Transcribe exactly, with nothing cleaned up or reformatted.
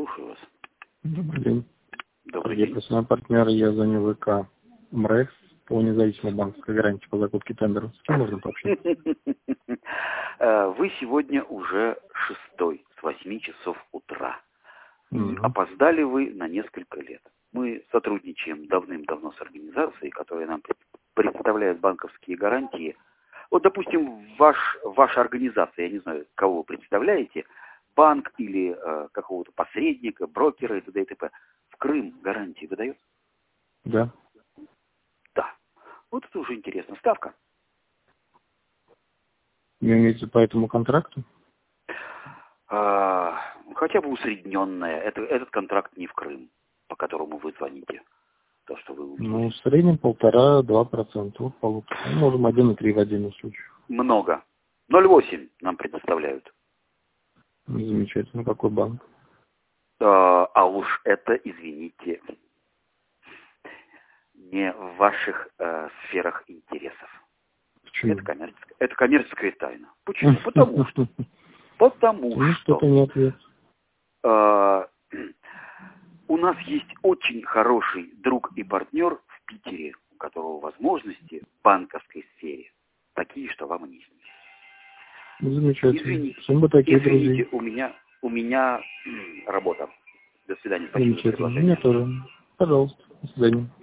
Слушаю вас. Добрый день. Добрый Я день. персональный партнер, я звоню ВК МРЭКС по независимой банковской гарантии по закупке тендеров. С кем можно пообщаться? Вы сегодня уже шестой с восьми часов утра. И Мгм. опоздали вы на несколько лет. Мы сотрудничаем давным-давно с организацией, которая нам пред- представляет банковские гарантии. Вот, допустим, ваш, ваша организация, я не знаю, кого вы представляете, банк или э, какого-то посредника, брокера и т.д. и т.п. В Крым гарантии выдает? Да. Да. Вот это уже интересно. Ставка? Вы имеете по этому контракту? А, хотя бы усредненная. Это, этот контракт не в Крым, по которому вы звоните. То, что вы Ну, увидели. в среднем полтора-два процента. Вот получится. Ну, можем один и три в отдельном случае. Много. ноль целых восемь нам предоставляют. Ну, замечательно. Какой банк? А, а уж это, извините, не в ваших э, сферах интересов. Почему? Это коммерческая, это коммерческая тайна. Почему? Потому что. Потому Ну, что. что-то не ответ. э, у нас есть очень хороший друг и партнер в Питере, у которого возможности в банковской сфере такие, что вам и не снились. Ну, замечательно. Извините, Всем бы таких извините, друзей. у меня, у меня м, работа. До свидания, спасибо за Замечательно. предложение. Мне тоже. Пожалуйста. До свидания.